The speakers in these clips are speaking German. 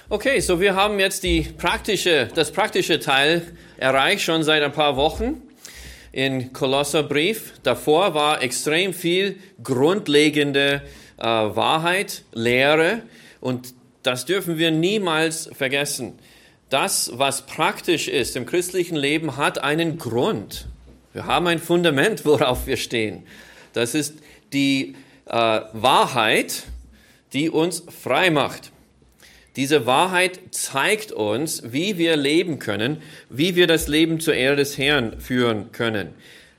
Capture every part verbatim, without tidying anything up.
Okay, so wir haben jetzt die praktische, das praktische Teil erreicht, schon seit ein paar Wochen in Kolosserbrief. Davor war extrem viel grundlegende äh, Wahrheit, Lehre, und das dürfen wir niemals vergessen. Das, was praktisch ist im christlichen Leben, hat einen Grund. Wir haben ein Fundament, worauf wir stehen. Das ist die äh, Wahrheit, die uns frei macht. Diese Wahrheit zeigt uns, wie wir leben können, wie wir das Leben zur Ehre des Herrn führen können.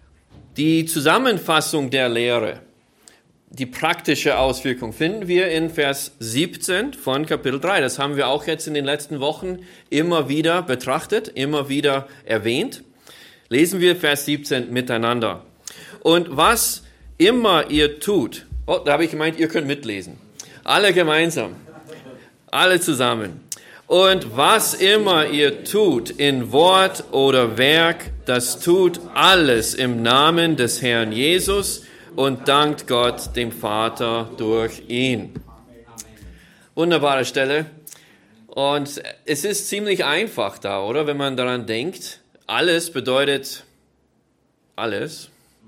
Die Zusammenfassung der Lehre, die praktische Auswirkung, finden wir in Vers siebzehn von Kapitel drei. Das haben wir auch jetzt in den letzten Wochen immer wieder betrachtet, immer wieder erwähnt. Lesen wir Vers siebzehn miteinander. Und was immer ihr tut, oh, da habe ich gemeint, ihr könnt mitlesen. Alle gemeinsam. Alle zusammen. Und was immer ihr tut, in Wort oder Werk, das tut alles im Namen des Herrn Jesus und dankt Gott, dem Vater, durch ihn. Wunderbare Stelle. Und es ist ziemlich einfach da, oder? Wenn man daran denkt, alles bedeutet alles.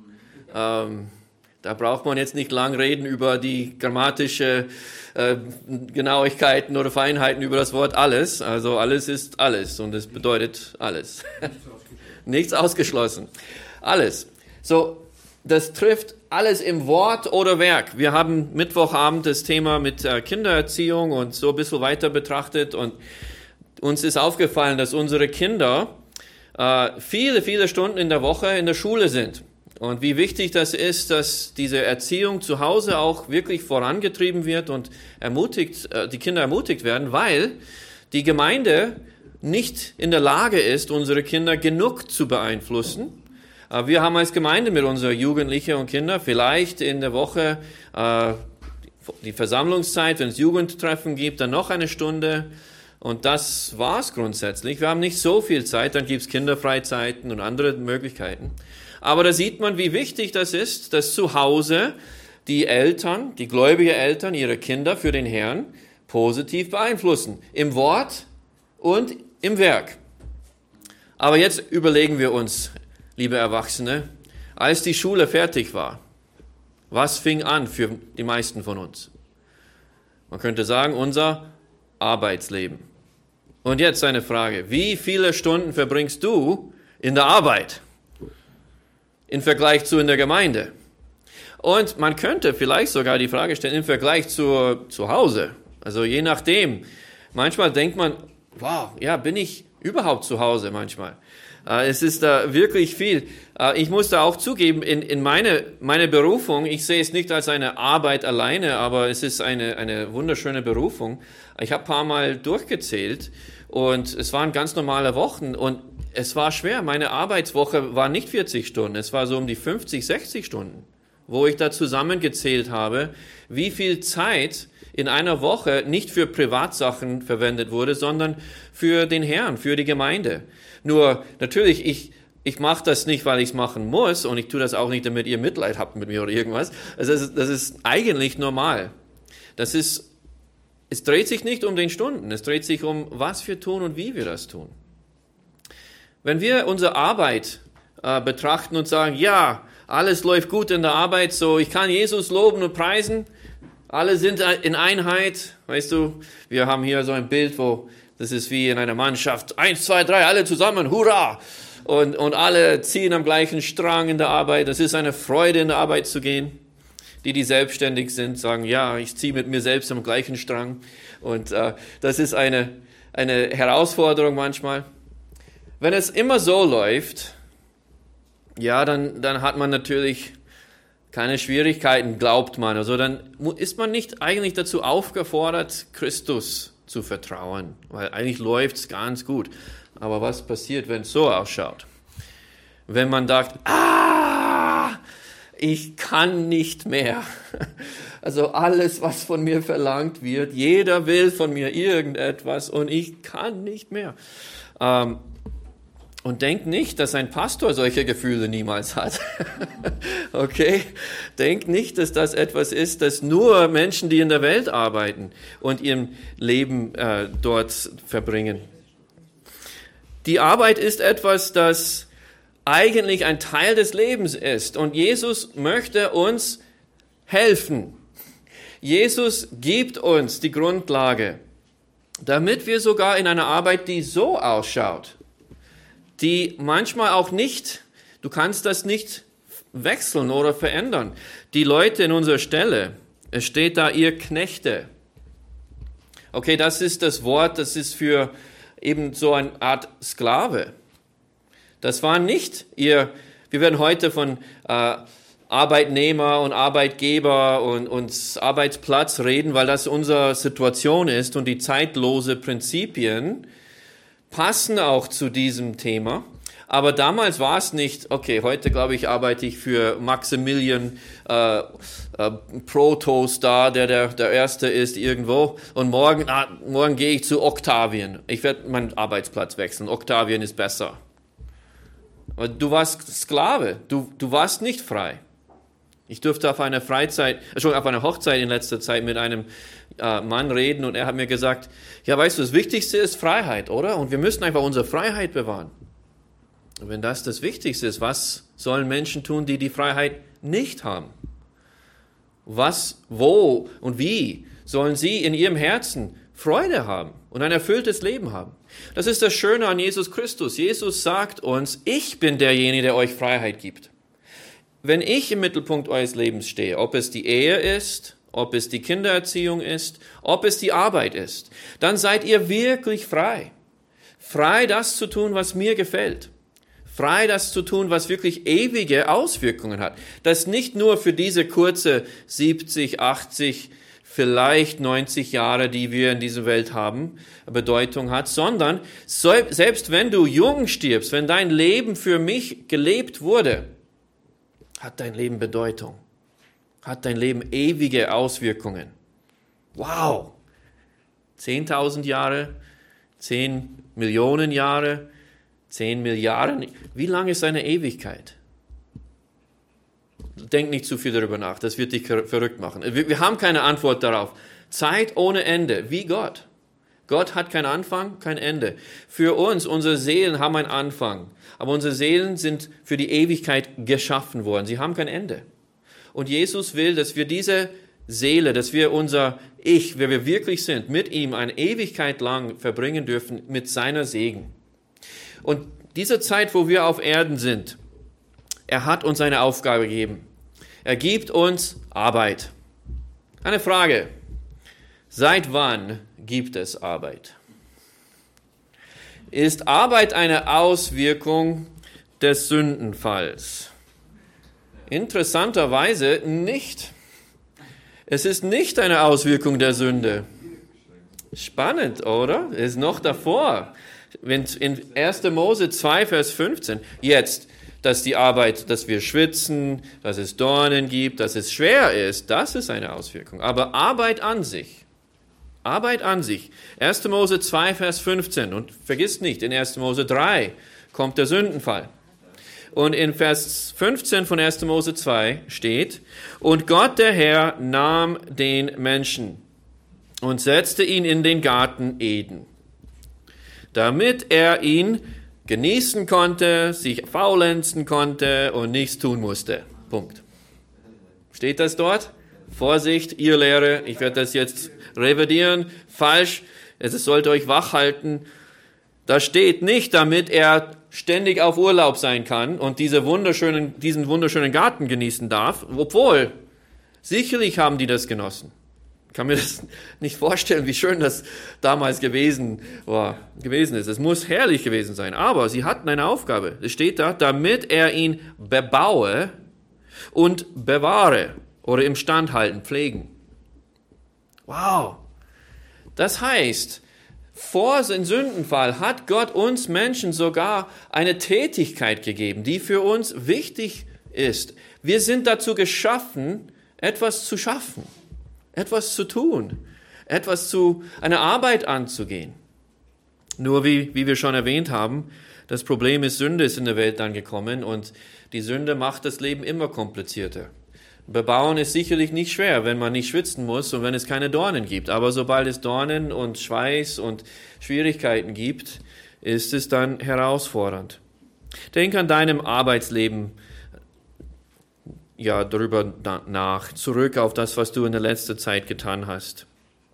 Ähm, da braucht man jetzt nicht lang reden über die grammatische äh, Genauigkeiten oder Feinheiten über das Wort alles. Also alles ist alles und es bedeutet alles. Nichts ausgeschlossen. Alles. So, das trifft alles im Wort oder Werk. Wir haben Mittwochabend das Thema mit äh, Kindererziehung und so ein bisschen weiter betrachtet, und uns ist aufgefallen, dass unsere Kinder äh, viele, viele Stunden in der Woche in der Schule sind. Und wie wichtig das ist, dass diese Erziehung zu Hause auch wirklich vorangetrieben wird und ermutigt, die Kinder ermutigt werden, weil die Gemeinde nicht in der Lage ist, unsere Kinder genug zu beeinflussen. Wir haben als Gemeinde mit unseren Jugendlichen und Kindern vielleicht in der Woche äh, die Versammlungszeit, wenn es Jugendtreffen gibt, dann noch eine Stunde. Und das war's grundsätzlich. Wir haben nicht so viel Zeit, dann gibt's Kinderfreizeiten und andere Möglichkeiten. Aber da sieht man, wie wichtig das ist, dass zu Hause die Eltern, die gläubigen Eltern, ihre Kinder für den Herrn positiv beeinflussen. Im Wort und im Werk. Aber jetzt überlegen wir uns, liebe Erwachsene, als die Schule fertig war, was fing an für die meisten von uns? Man könnte sagen, unser Arbeitsleben. Und jetzt eine Frage: Wie viele Stunden verbringst du in der Arbeit im Vergleich zu in der Gemeinde? Und man könnte vielleicht sogar die Frage stellen, im Vergleich zu, zu Hause. Also je nachdem. Manchmal denkt man, wow, ja, bin ich überhaupt zu Hause manchmal? Äh, es ist da wirklich viel. Äh, ich muss da auch zugeben, in, in meine, meine Berufung, ich sehe es nicht als eine Arbeit alleine, aber es ist eine, eine wunderschöne Berufung. Ich habe ein paar Mal durchgezählt und es waren ganz normale Wochen, und es war schwer. Meine Arbeitswoche war nicht vierzig Stunden, es war so um die fünfzig, sechzig Stunden, wo ich da zusammengezählt habe, wie viel Zeit in einer Woche nicht für Privatsachen verwendet wurde, sondern für den Herrn, für die Gemeinde. Nur natürlich, ich ich mache das nicht, weil ich es machen muss, und ich tue das auch nicht, damit ihr Mitleid habt mit mir oder irgendwas. Also das ist, das ist eigentlich normal. Das ist, es dreht sich nicht um den Stunden, es dreht sich um, was wir tun und wie wir das tun. Wenn wir unsere Arbeit äh, betrachten und sagen, ja, alles läuft gut in der Arbeit, so ich kann Jesus loben und preisen, alle sind in Einheit, weißt du, wir haben hier so ein Bild, wo das ist wie in einer Mannschaft, eins, zwei, drei, alle zusammen, hurra! Und, und alle ziehen am gleichen Strang in der Arbeit. Das ist eine Freude, in der Arbeit zu gehen. Die, die selbstständig sind, sagen, ja, ich ziehe mit mir selbst am gleichen Strang. Und äh, das ist eine, eine Herausforderung manchmal. Wenn es immer so läuft, ja, dann, dann hat man natürlich keine Schwierigkeiten, glaubt man. Also dann ist man nicht eigentlich dazu aufgefordert, Christus zu vertrauen, weil eigentlich läuft es ganz gut. Aber was passiert, wenn es so ausschaut? Wenn man sagt, ah, ich kann nicht mehr. Also alles, was von mir verlangt wird, jeder will von mir irgendetwas und ich kann nicht mehr. Ähm, Und denk nicht, dass ein Pastor solche Gefühle niemals hat. Okay? Denk nicht, dass das etwas ist, das nur Menschen, die in der Welt arbeiten und ihr Leben äh, dort verbringen. Die Arbeit ist etwas, das eigentlich ein Teil des Lebens ist. Und Jesus möchte uns helfen. Jesus gibt uns die Grundlage, damit wir sogar in einer Arbeit, die so ausschaut, die manchmal auch nicht, du kannst das nicht wechseln oder verändern. Die Leute in unserer Stelle, es steht da, ihr Knechte. Okay, das ist das Wort, das ist für eben so eine Art Sklave. Das war nicht ihr, wir werden heute von äh, Arbeitnehmer und Arbeitgeber und, und Arbeitsplatz reden, weil das unsere Situation ist und die zeitlose Prinzipien passen auch zu diesem Thema. Aber damals war es nicht, okay, heute glaube ich, arbeite ich für Maximilian äh, äh, Protos da, der, der der Erste ist irgendwo. Und morgen, ah, morgen gehe ich zu Octavian. Ich werde meinen Arbeitsplatz wechseln. Octavian ist besser. Aber du warst Sklave. Du, du warst nicht frei. Ich durfte auf einer Freizeit, schon auf einer Hochzeit in letzter Zeit mit einem äh, Mann reden und er hat mir gesagt, ja, weißt du, das Wichtigste ist Freiheit, oder? Und wir müssen einfach unsere Freiheit bewahren. Und wenn das das Wichtigste ist, was sollen Menschen tun, die die Freiheit nicht haben? Was, wo und wie sollen sie in ihrem Herzen Freude haben und ein erfülltes Leben haben? Das ist das Schöne an Jesus Christus. Jesus sagt uns, ich bin derjenige, der euch Freiheit gibt. Wenn ich im Mittelpunkt eures Lebens stehe, ob es die Ehe ist, ob es die Kindererziehung ist, ob es die Arbeit ist, dann seid ihr wirklich frei. Frei, das zu tun, was mir gefällt. Frei, das zu tun, was wirklich ewige Auswirkungen hat. Das nicht nur für diese kurze siebzig, achtzig, vielleicht neunzig Jahre, die wir in dieser Welt haben, Bedeutung hat, sondern selbst wenn du jung stirbst, wenn dein Leben für mich gelebt wurde, hat dein Leben Bedeutung, hat dein Leben ewige Auswirkungen. Wow! zehntausend Jahre, zehn Millionen Jahre, zehn Milliarden. Wie lang ist eine Ewigkeit? Denk nicht zu viel darüber nach, das wird dich verrückt machen. Wir, wir haben keine Antwort darauf. Zeit ohne Ende, wie Gott. Gott hat keinen Anfang, kein Ende. Für uns, unsere Seelen haben einen Anfang. Aber unsere Seelen sind für die Ewigkeit geschaffen worden. Sie haben kein Ende. Und Jesus will, dass wir diese Seele, dass wir unser Ich, wer wir wirklich sind, mit ihm eine Ewigkeit lang verbringen dürfen, mit seiner Segen. Und diese Zeit, wo wir auf Erden sind, er hat uns eine Aufgabe gegeben. Er gibt uns Arbeit. Eine Frage. Seit wann gibt es Arbeit? Ist Arbeit eine Auswirkung des Sündenfalls? Interessanterweise nicht. Es ist nicht eine Auswirkung der Sünde. Spannend, oder? Es ist noch davor. In erster Mose zwei, Vers fünfzehn. Jetzt, dass die Arbeit, dass wir schwitzen, dass es Dornen gibt, dass es schwer ist, das ist eine Auswirkung. Aber Arbeit an sich, Arbeit an sich. erster Mose zwei, Vers fünfzehn. Und vergiss nicht, in erster Mose drei kommt der Sündenfall. Und in Vers fünfzehn von erster Mose zwei steht, und Gott der Herr nahm den Menschen und setzte ihn in den Garten Eden, damit er ihn genießen konnte, sich faulenzen konnte und nichts tun musste. Punkt. Steht das dort? Vorsicht, ihr Lehre, ich werde das jetzt revidieren. Falsch, es sollte euch wach halten. Da steht nicht, damit er ständig auf Urlaub sein kann und diese wunderschönen, diesen wunderschönen Garten genießen darf. Obwohl, sicherlich haben die das genossen. Ich kann mir das nicht vorstellen, wie schön das damals gewesen war, gewesen ist. Es muss herrlich gewesen sein. Aber sie hatten eine Aufgabe. Es steht da, damit er ihn bebaue und bewahre oder im Stand halten, pflegen. Wow. Das heißt, vor dem Sündenfall hat Gott uns Menschen sogar eine Tätigkeit gegeben, die für uns wichtig ist. Wir sind dazu geschaffen, etwas zu schaffen. Etwas zu tun, etwas zu, eine Arbeit anzugehen. Nur wie, wie wir schon erwähnt haben, das Problem ist, Sünde ist in der Welt angekommen und die Sünde macht das Leben immer komplizierter. Bebauen ist sicherlich nicht schwer, wenn man nicht schwitzen muss und wenn es keine Dornen gibt. Aber sobald es Dornen und Schweiß und Schwierigkeiten gibt, ist es dann herausfordernd. Denk an deinem Arbeitsleben ja, darüber nach, zurück auf das, was du in der letzten Zeit getan hast.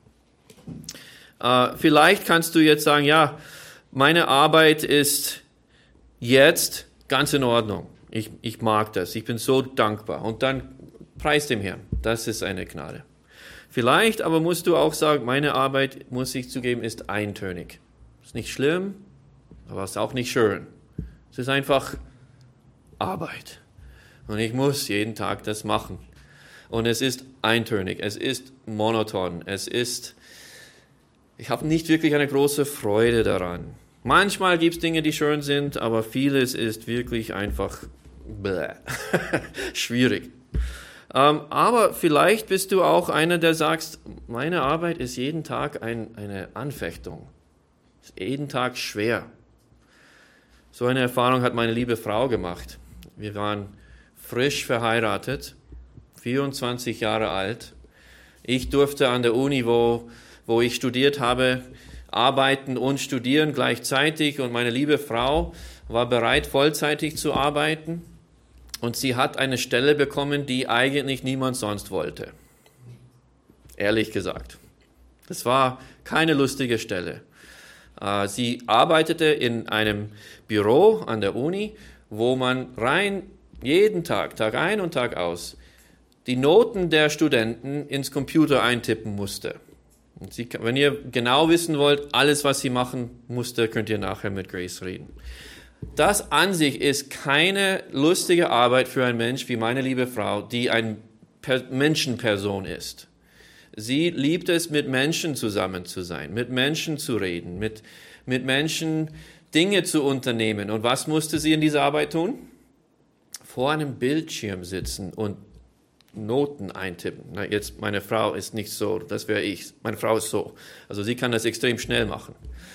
Äh, vielleicht kannst du jetzt sagen, ja, meine Arbeit ist jetzt ganz in Ordnung. Ich, ich mag das, ich bin so dankbar. Und dann preis dem Herrn, das ist eine Gnade. Vielleicht aber musst du auch sagen, meine Arbeit, muss ich zugeben, ist eintönig. Ist nicht schlimm, aber ist auch nicht schön. Es ist einfach Arbeit. Und ich muss jeden Tag das machen. Und es ist eintönig, es ist monoton, es ist, ich habe nicht wirklich eine große Freude daran. Manchmal gibt es Dinge, die schön sind, aber vieles ist wirklich einfach bläh. Schwierig. Ähm, aber vielleicht bist du auch einer, der sagt, meine Arbeit ist jeden Tag ein, eine Anfechtung. Ist jeden Tag schwer. So eine Erfahrung hat meine liebe Frau gemacht. Wir waren frisch verheiratet, vierundzwanzig Jahre alt. Ich durfte an der Uni, wo, wo ich studiert habe, arbeiten und studieren gleichzeitig. Und meine liebe Frau war bereit, vollzeitig zu arbeiten. Und sie hat eine Stelle bekommen, die eigentlich niemand sonst wollte. Ehrlich gesagt. Das war keine lustige Stelle. Sie arbeitete in einem Büro an der Uni, wo man rein jeden Tag, Tag ein und Tag aus, die Noten der Studenten ins Computer eintippen musste. Und sie, wenn ihr genau wissen wollt, alles, was sie machen musste, könnt ihr nachher mit Grace reden. Das an sich ist keine lustige Arbeit für einen Mensch wie meine liebe Frau, die eine Menschenperson ist. Sie liebt es, mit Menschen zusammen zu sein, mit Menschen zu reden, mit, mit Menschen Dinge zu unternehmen. Und was musste sie in dieser Arbeit tun? Vor einem Bildschirm sitzen und Noten eintippen. Na, jetzt, meine Frau ist nicht so, das wäre ich. Meine Frau ist so. Also sie kann das extrem schnell machen.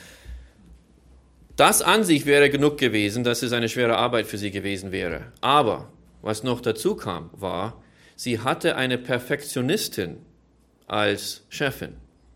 Das an sich wäre genug gewesen, dass es eine schwere Arbeit für sie gewesen wäre. Aber was noch dazu kam, war, sie hatte eine Perfektionistin als Chefin.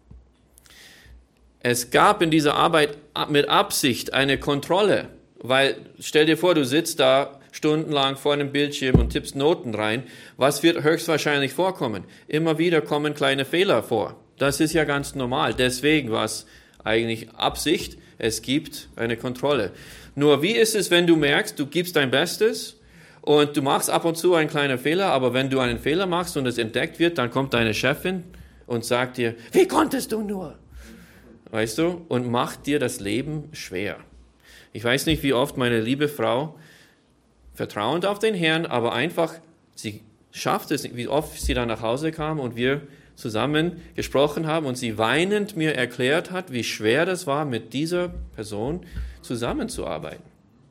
Es gab in dieser Arbeit mit Absicht eine Kontrolle, weil stell dir vor, du sitzt da stundenlang vor einem Bildschirm und tippst Noten rein. Was wird höchstwahrscheinlich vorkommen? Immer wieder kommen kleine Fehler vor. Das ist ja ganz normal. Deswegen war es eigentlich Absicht. Es gibt eine Kontrolle. Nur wie ist es, wenn du merkst, du gibst dein Bestes und du machst ab und zu einen kleinen Fehler, aber wenn du einen Fehler machst und es entdeckt wird, dann kommt deine Chefin und sagt dir, wie konntest du nur? Weißt du? Und macht dir das Leben schwer. Ich weiß nicht, wie oft meine liebe Frau vertrauend auf den Herrn, aber einfach, sie schafft es, wie oft sie dann nach Hause kam und wir zusammen gesprochen haben und sie weinend mir erklärt hat, wie schwer das war, mit dieser Person zusammenzuarbeiten.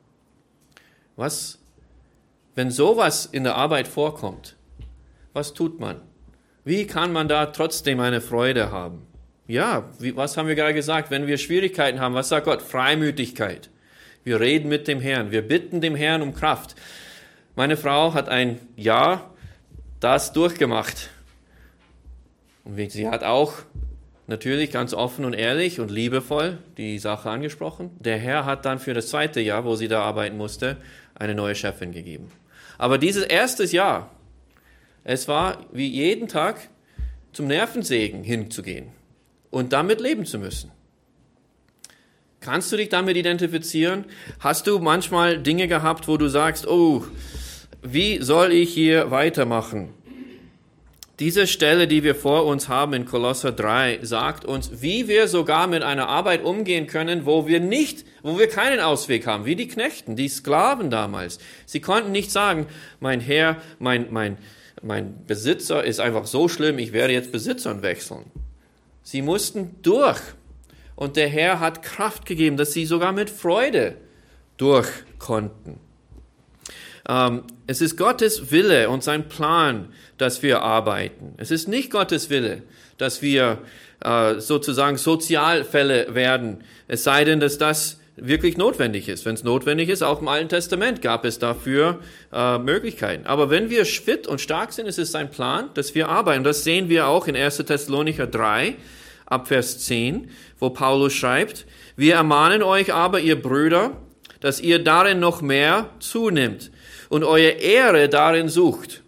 Was, wenn sowas in der Arbeit vorkommt, was tut man? Wie kann man da trotzdem eine Freude haben? Ja, wie, was haben wir gerade gesagt? Wenn wir Schwierigkeiten haben, was sagt Gott? Freimütigkeit. Wir reden mit dem Herrn, wir bitten dem Herrn um Kraft. Meine Frau hat ein Jahr das durchgemacht. Und sie hat auch natürlich ganz offen und ehrlich und liebevoll die Sache angesprochen. Der Herr hat dann für das zweite Jahr, wo sie da arbeiten musste, eine neue Chefin gegeben. Aber dieses erste Jahr, es war wie jeden Tag zum Nervensägen hinzugehen und damit leben zu müssen. Kannst du dich damit identifizieren? Hast du manchmal Dinge gehabt, wo du sagst, oh, wie soll ich hier weitermachen? Diese Stelle, die wir vor uns haben in Kolosser drei, sagt uns, wie wir sogar mit einer Arbeit umgehen können, wo wir nicht, wo wir keinen Ausweg haben, wie die Knechten, die Sklaven damals. Sie konnten nicht sagen, mein Herr, mein, mein, mein Besitzer ist einfach so schlimm, ich werde jetzt Besitzern wechseln. Sie mussten durch. Und der Herr hat Kraft gegeben, dass sie sogar mit Freude durch konnten. Ähm, es ist Gottes Wille und sein Plan, dass wir arbeiten. Es ist nicht Gottes Wille, dass wir äh, sozusagen Sozialfälle werden, es sei denn, dass das wirklich notwendig ist. Wenn es notwendig ist, auch im Alten Testament gab es dafür äh, Möglichkeiten. Aber wenn wir fit und stark sind, ist es sein Plan, dass wir arbeiten. Das sehen wir auch in erster Thessalonicher drei, ab Vers zehn, wo Paulus schreibt, wir ermahnen euch aber, ihr Brüder, dass ihr darin noch mehr zunimmt und eure Ehre darin sucht.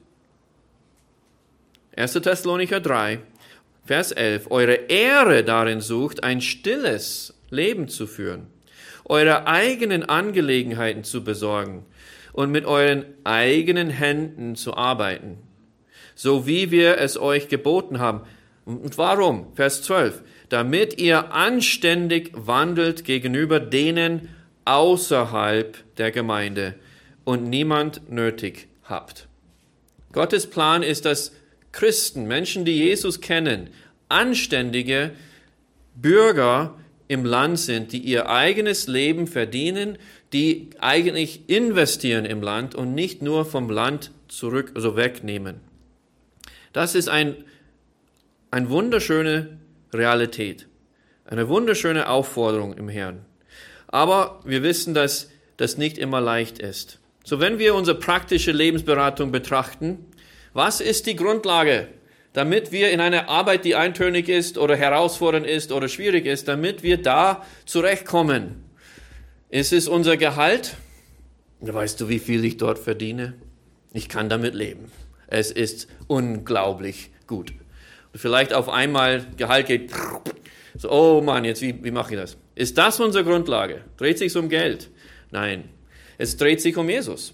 erster Thessalonicher drei, Vers elf, eure Ehre darin sucht, ein stilles Leben zu führen, eure eigenen Angelegenheiten zu besorgen und mit euren eigenen Händen zu arbeiten, so wie wir es euch geboten haben. Und warum? Vers zwölf, damit ihr anständig wandelt gegenüber denen außerhalb der Gemeinde und niemand nötig habt. Gottes Plan ist, dass Christen, Menschen, die Jesus kennen, anständige Bürger im Land sind, die ihr eigenes Leben verdienen, die eigentlich investieren im Land und nicht nur vom Land zurück, also wegnehmen. Das ist ein, eine wunderschöne Realität, eine wunderschöne Aufforderung im Herrn. Aber wir wissen, dass das nicht immer leicht ist. So, wenn wir unsere praktische Lebensberatung betrachten, was ist die Grundlage, damit wir in einer Arbeit, die eintönig ist oder herausfordernd ist oder schwierig ist, damit wir da zurechtkommen? Ist es unser Gehalt? Weißt du, wie viel ich dort verdiene? Ich kann damit leben. Es ist unglaublich gut. Und vielleicht auf einmal Gehalt geht, so, oh Mann, jetzt wie, wie mache ich das? Ist das unsere Grundlage? Dreht sich um Geld? Nein, es dreht sich um Jesus.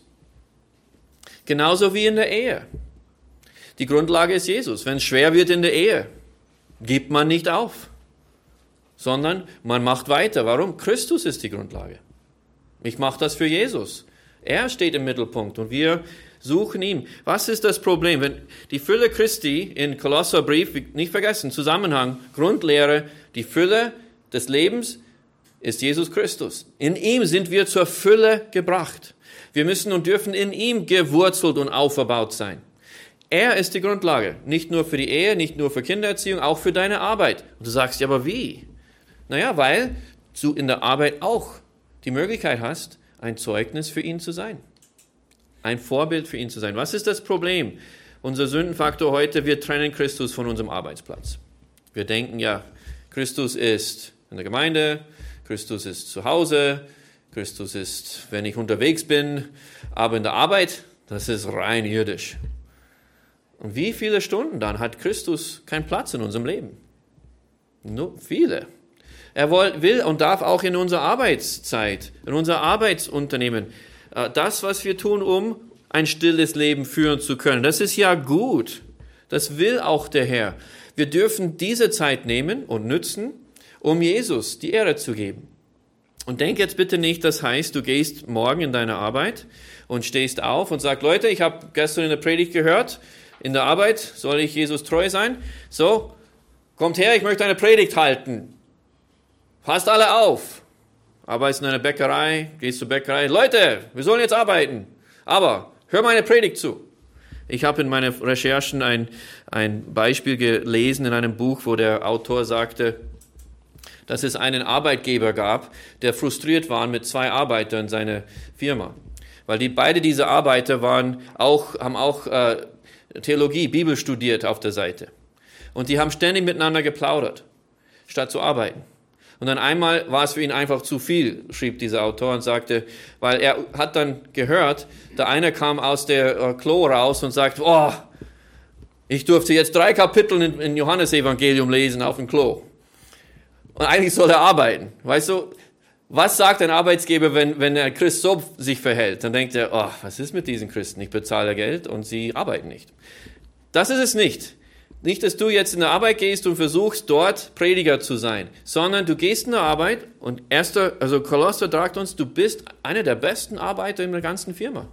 Genauso wie in der Ehe. Die Grundlage ist Jesus. Wenn es schwer wird in der Ehe, gibt man nicht auf, sondern man macht weiter. Warum? Christus ist die Grundlage. Ich mache das für Jesus. Er steht im Mittelpunkt und wir suchen ihn. Was ist das Problem? Wenn die Fülle Christi in Kolosserbrief, nicht vergessen, Zusammenhang, Grundlehre, die Fülle des Lebens ist Jesus Christus. In ihm sind wir zur Fülle gebracht. Wir müssen und dürfen in ihm gewurzelt und auferbaut sein. Er ist die Grundlage, nicht nur für die Ehe, nicht nur für Kindererziehung, auch für deine Arbeit. Und du sagst, ja, aber wie? Naja, weil du in der Arbeit auch die Möglichkeit hast, ein Zeugnis für ihn zu sein. Ein Vorbild für ihn zu sein. Was ist das Problem? Unser Sündenfaktor heute, wir trennen Christus von unserem Arbeitsplatz. Wir denken, ja, Christus ist in der Gemeinde, Christus ist zu Hause, Christus ist, wenn ich unterwegs bin, aber in der Arbeit, das ist rein irdisch. Und wie viele Stunden dann hat Christus keinen Platz in unserem Leben? Nur viele. Er will und darf auch in unserer Arbeitszeit, in unser Arbeitsunternehmen, das, was wir tun, um ein stilles Leben führen zu können, das ist ja gut. Das will auch der Herr. Wir dürfen diese Zeit nehmen und nützen, um Jesus die Ehre zu geben. Und denk jetzt bitte nicht, das heißt, du gehst morgen in deine Arbeit und stehst auf und sagst, Leute, ich habe gestern in der Predigt gehört, in der Arbeit soll ich Jesus treu sein. So, kommt her, ich möchte eine Predigt halten. Passt alle auf. Arbeitest in einer Bäckerei, gehst zur Bäckerei. Leute, wir sollen jetzt arbeiten. Aber hör meine Predigt zu. Ich habe in meinen Recherchen ein, ein Beispiel gelesen in einem Buch, wo der Autor sagte, dass es einen Arbeitgeber gab, der frustriert war mit zwei Arbeitern in seiner Firma. Weil die beide diese Arbeiter waren auch, haben auch äh, Theologie, Bibel studiert auf der Seite. Und die haben ständig miteinander geplaudert, statt zu arbeiten. Und dann einmal war es für ihn einfach zu viel, schrieb dieser Autor und sagte, weil er hat dann gehört, der eine kam aus der äh, Klo raus und sagt, oh, ich durfte jetzt drei Kapitel in, in Johannesevangelium lesen auf dem Klo. Und eigentlich soll er arbeiten. Weißt du, was sagt ein Arbeitsgeber, wenn, wenn der Christ so sich verhält? Dann denkt er, oh, was ist mit diesen Christen? Ich bezahle Geld und sie arbeiten nicht. Das ist es nicht. Nicht, dass du jetzt in der Arbeit gehst und versuchst, dort Prediger zu sein, sondern du gehst in der Arbeit und erster, also Kolosser sagt uns, du bist einer der besten Arbeiter in der ganzen Firma.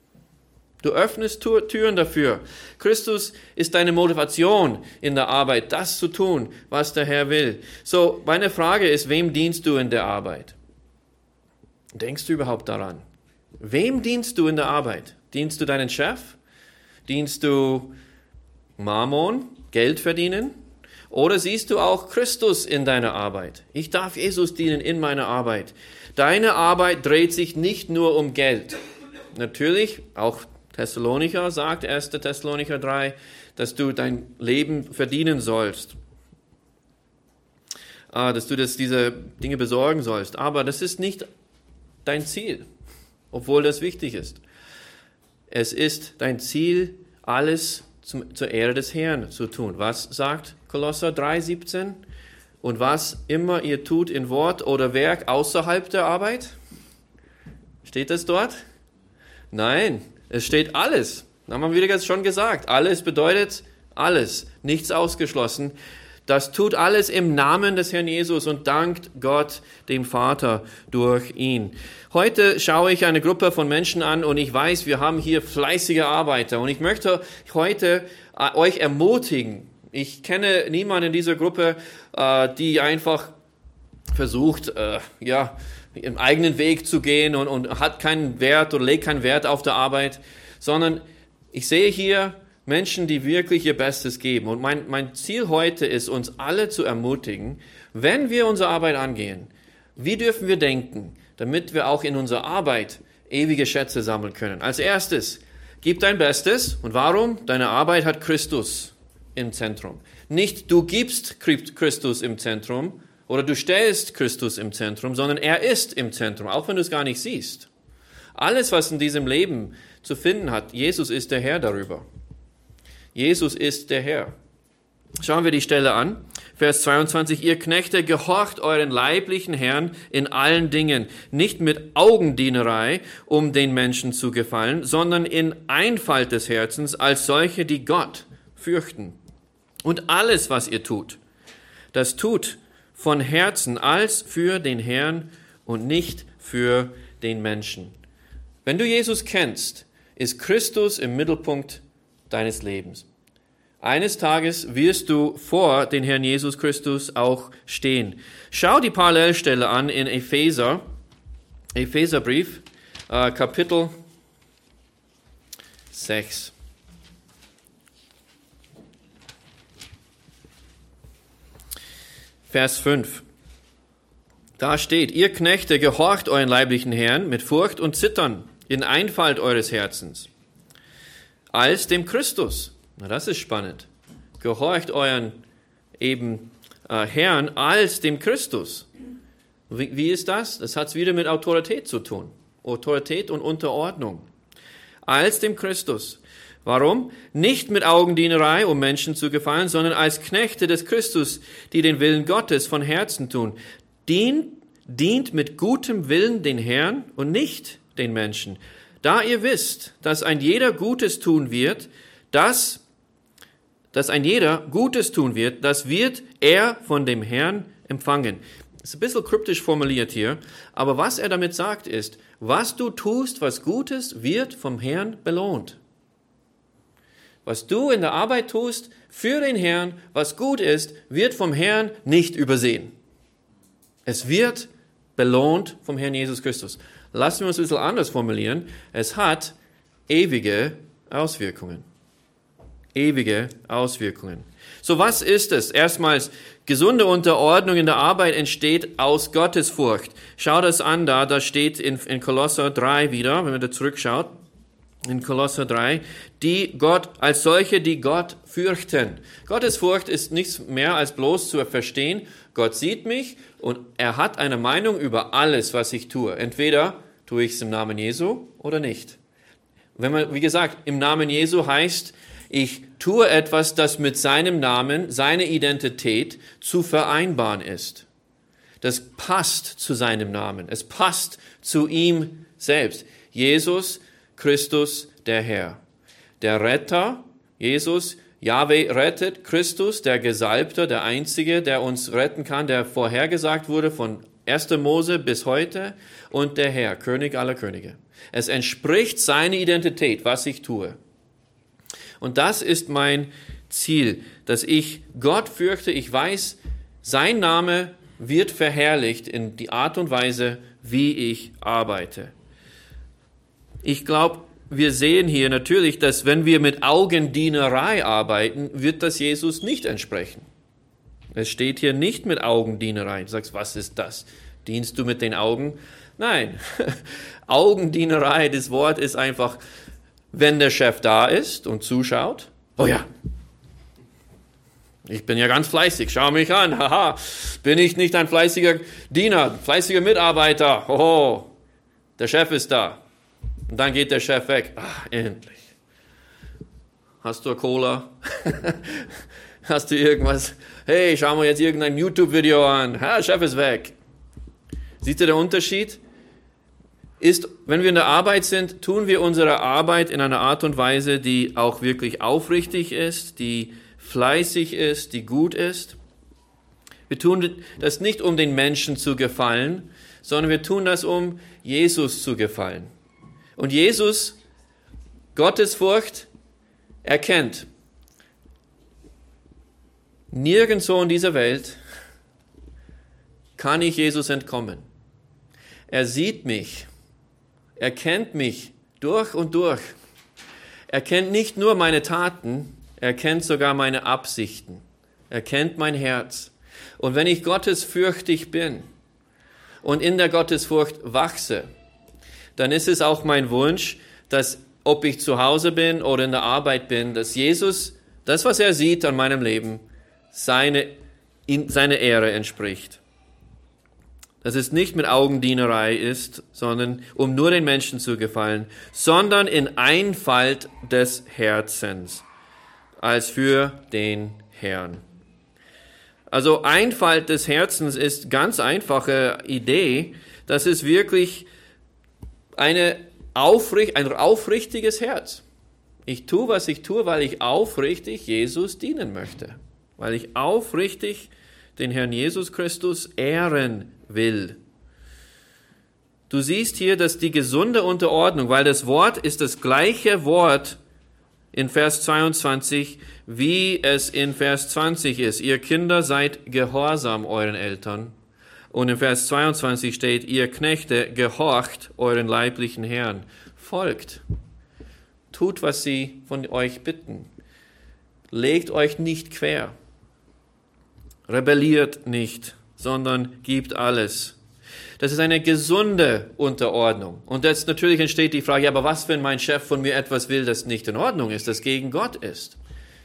Du öffnest Türen dafür. Christus ist deine Motivation in der Arbeit, das zu tun, was der Herr will. So, meine Frage ist, wem dienst du in der Arbeit? Denkst du überhaupt daran? Wem dienst du in der Arbeit? Dienst du deinen Chef? Dienst du Mammon, Geld verdienen? Oder siehst du auch Christus in deiner Arbeit? Ich darf Jesus dienen in meiner Arbeit. Deine Arbeit dreht sich nicht nur um Geld. Natürlich, auch Thessalonicher sagt, erster Thessalonicher drei, dass du dein Leben verdienen sollst. Dass du das, diese Dinge besorgen sollst. Aber das ist nicht dein Ziel, obwohl das wichtig ist. Es ist dein Ziel, alles zum, zur Ehre des Herrn zu tun. Was sagt Kolosser drei siebzehn? Und was immer ihr tut in Wort oder Werk außerhalb der Arbeit? Steht das dort? Nein, es steht alles. Das haben wir wieder schon gesagt. Alles bedeutet alles, nichts ausgeschlossen. Das tut alles im Namen des Herrn Jesus und dankt Gott, dem Vater, durch ihn. Heute schaue ich eine Gruppe von Menschen an und ich weiß, wir haben hier fleißige Arbeiter. Und ich möchte heute euch ermutigen. Ich kenne niemanden in dieser Gruppe, die einfach versucht, ja, im eigenen Weg zu gehen und, und hat keinen Wert oder legt keinen Wert auf die Arbeit, sondern ich sehe hier Menschen, die wirklich ihr Bestes geben. Und mein, mein Ziel heute ist, uns alle zu ermutigen, wenn wir unsere Arbeit angehen, wie dürfen wir denken, damit wir auch in unserer Arbeit ewige Schätze sammeln können. Als erstes, gib dein Bestes. Und warum? Deine Arbeit hat Christus im Zentrum. Nicht du gibst Christus im Zentrum oder du stellst Christus im Zentrum, sondern er ist im Zentrum, auch wenn du es gar nicht siehst. Alles, was in diesem Leben zu finden hat, Jesus ist der Herr darüber. Jesus ist der Herr. Schauen wir die Stelle an. Vers zweiundzwanzig. Ihr Knechte, gehorcht euren leiblichen Herrn in allen Dingen, nicht mit Augendienerei, um den Menschen zu gefallen, sondern in Einfalt des Herzens, als solche, die Gott fürchten. Und alles, was ihr tut, das tut von Herzen als für den Herrn und nicht für den Menschen. Wenn du Jesus kennst, ist Christus im Mittelpunkt deines Lebens. Eines Tages wirst du vor den Herrn Jesus Christus auch stehen. Schau die Parallelstelle an in Epheser, Epheserbrief, äh, Kapitel sechs. Vers fünf. Da steht, ihr Knechte, gehorcht euren leiblichen Herrn mit Furcht und Zittern in Einfalt eures Herzens, als dem Christus. Na, das ist spannend. Gehorcht euren eben äh, Herrn als dem Christus. Wie, wie ist das? Das hat es wieder mit Autorität zu tun. Autorität und Unterordnung. Als dem Christus. Warum? Nicht mit Augendienerei, um Menschen zu gefallen, sondern als Knechte des Christus, die den Willen Gottes von Herzen tun. Dient, dient mit gutem Willen den Herrn und nicht den Menschen. Da ihr wisst, dass ein jeder Gutes tun wird, das, dass ein jeder Gutes tun wird, das wird er von dem Herrn empfangen. Das ist ein bisschen kryptisch formuliert hier, aber was er damit sagt ist, was du tust, was Gutes, wird vom Herrn belohnt. Was du in der Arbeit tust für den Herrn, was gut ist, wird vom Herrn nicht übersehen. Es wird belohnt vom Herrn Jesus Christus. Lassen wir uns ein bisschen anders formulieren. Es hat ewige Auswirkungen. Ewige Auswirkungen. So, was ist es? Erstmals, gesunde Unterordnung in der Arbeit entsteht aus Gottesfurcht. Schau das an da, da steht in, in Kolosser drei wieder, wenn man da zurückschaut. In Kolosser drei, die Gott, als solche, die Gott fürchten. Gottesfurcht ist nichts mehr als bloß zu verstehen, Gott sieht mich und er hat eine Meinung über alles, was ich tue. Entweder tue ich es im Namen Jesu oder nicht. Wenn man, wie gesagt, im Namen Jesu heißt, ich tue etwas, das mit seinem Namen, seiner Identität zu vereinbaren ist. Das passt zu seinem Namen. Es passt zu ihm selbst. Jesus Christus, der Herr. Der Retter, Jesus, Jahwe rettet, Christus, der Gesalbte, der Einzige, der uns retten kann, der vorhergesagt wurde von erster Mose bis heute, und der Herr, König aller Könige. Es entspricht seiner Identität, was ich tue. Und das ist mein Ziel, dass ich Gott fürchte, ich weiß, sein Name wird verherrlicht in die Art und Weise, wie ich arbeite. Ich glaube, wir sehen hier natürlich, dass wenn wir mit Augendienerei arbeiten, wird das Jesus nicht entsprechen. Es steht hier nicht mit Augendienerei. Du sagst, was ist das? Dienst du mit den Augen? Nein. Augendienerei, das Wort ist einfach, wenn der Chef da ist und zuschaut. Oh ja, ich bin ja ganz fleißig, schau mich an. Haha, bin ich nicht ein fleißiger Diener, fleißiger Mitarbeiter? Hoho, der Chef ist da. Und dann geht der Chef weg. Ach, endlich. Hast du eine Cola? Hast du irgendwas? Hey, schauen wir jetzt irgendein YouTube-Video an. Ha, Chef ist weg. Siehst du den Unterschied? Ist, wenn wir in der Arbeit sind, tun wir unsere Arbeit in einer Art und Weise, die auch wirklich aufrichtig ist, die fleißig ist, die gut ist. Wir tun das nicht, um den Menschen zu gefallen, sondern wir tun das, um Jesus zu gefallen. Und Jesus, Gottesfurcht, erkennt, nirgendwo in dieser Welt kann ich Jesus entkommen. Er sieht mich, er kennt mich durch und durch. Er kennt nicht nur meine Taten, er kennt sogar meine Absichten. Er kennt mein Herz. Und wenn ich gottesfürchtig bin und in der Gottesfurcht wachse, dann ist es auch mein Wunsch, dass, ob ich zu Hause bin oder in der Arbeit bin, dass Jesus, das, was er sieht an meinem Leben, seine, in, seine Ehre entspricht. Dass es nicht mit Augendienerei ist, sondern um nur den Menschen zu gefallen, sondern in Einfalt des Herzens, als für den Herrn. Also Einfalt des Herzens ist ganz einfache Idee, das ist wirklich eine aufricht, ein aufrichtiges Herz. Ich tue, was ich tue, weil ich aufrichtig Jesus dienen möchte, weil ich aufrichtig den Herrn Jesus Christus ehren will. Du siehst hier, dass die gesunde Unterordnung, weil das Wort ist das gleiche Wort in Vers zweiundzwanzig, wie es in Vers zwanzig ist. Ihr Kinder seid gehorsam euren Eltern. Und in Vers zweiundzwanzig steht, ihr Knechte, gehorcht euren leiblichen Herrn. Folgt. Tut, was sie von euch bitten. Legt euch nicht quer. Rebelliert nicht, sondern gibt alles. Das ist eine gesunde Unterordnung. Und jetzt natürlich entsteht die Frage, ja, aber was, wenn mein Chef von mir etwas will, das nicht in Ordnung ist, das gegen Gott ist?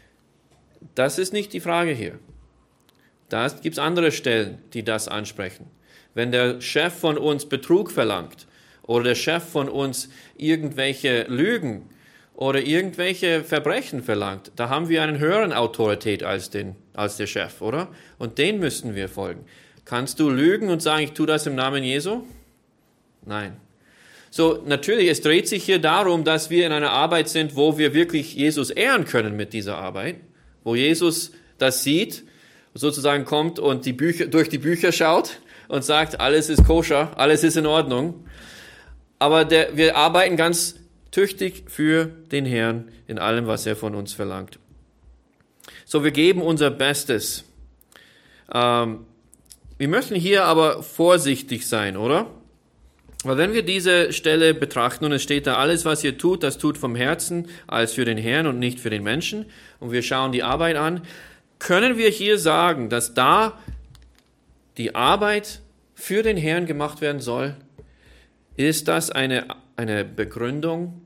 Das ist nicht die Frage hier. Da gibt es andere Stellen, die das ansprechen. Wenn der Chef von uns Betrug verlangt oder der Chef von uns irgendwelche Lügen oder irgendwelche Verbrechen verlangt, da haben wir eine höhere Autorität als, den, als der Chef, oder? Und den müssen wir folgen. Kannst du lügen und sagen, ich tue das im Namen Jesu? Nein. So, natürlich, es dreht sich hier darum, dass wir in einer Arbeit sind, wo wir wirklich Jesus ehren können mit dieser Arbeit, wo Jesus das sieht, sozusagen kommt und die Bücher, durch die Bücher schaut und sagt, alles ist koscher, alles ist in Ordnung. Aber der, wir arbeiten ganz tüchtig für den Herrn in allem, was er von uns verlangt. So, wir geben unser Bestes. Ähm, wir möchten hier aber vorsichtig sein, oder? Weil wenn wir diese Stelle betrachten und es steht da, alles, was ihr tut, das tut vom Herzen als für den Herrn und nicht für den Menschen, und wir schauen die Arbeit an, können wir hier sagen, dass da die Arbeit für den Herrn gemacht werden soll? Ist das eine, eine Begründung,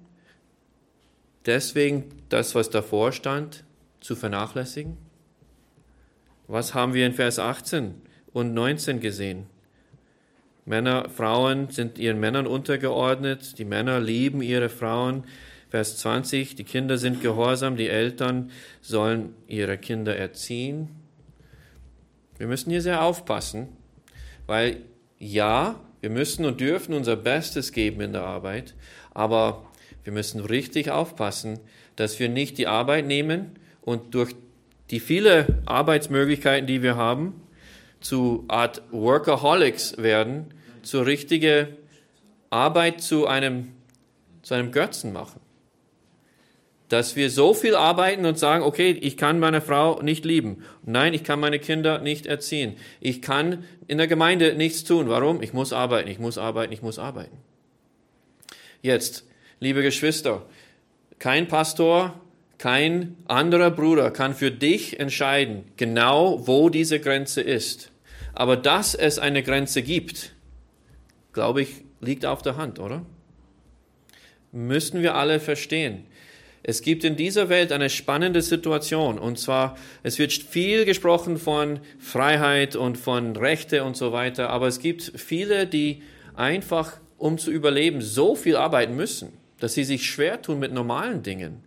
deswegen das, was davor stand, zu vernachlässigen? Was haben wir in Vers achtzehn und neunzehn gesehen? Männer, Frauen sind ihren Männern untergeordnet, die Männer lieben ihre Frauen. Vers zwanzig, die Kinder sind gehorsam, die Eltern sollen ihre Kinder erziehen. Wir müssen hier sehr aufpassen, weil ja, wir müssen und dürfen unser Bestes geben in der Arbeit, aber wir müssen richtig aufpassen, dass wir nicht die Arbeit nehmen und durch die viele Arbeitsmöglichkeiten, die wir haben, zu Art Workaholics werden, zur richtige Arbeit zu einem, zu einem Götzen machen. Dass wir so viel arbeiten und sagen, okay, ich kann meine Frau nicht lieben. Nein, ich kann meine Kinder nicht erziehen. Ich kann in der Gemeinde nichts tun. Warum? Ich muss arbeiten, ich muss arbeiten, ich muss arbeiten. Jetzt, liebe Geschwister, kein Pastor, kein anderer Bruder kann für dich entscheiden, genau wo diese Grenze ist. Aber dass es eine Grenze gibt, glaube ich, liegt auf der Hand, oder? Müssen wir alle verstehen. Es gibt in dieser Welt eine spannende Situation, und zwar, es wird viel gesprochen von Freiheit und von Rechte und so weiter, aber es gibt viele, die einfach, um zu überleben, so viel arbeiten müssen, dass sie sich schwer tun mit normalen Dingen.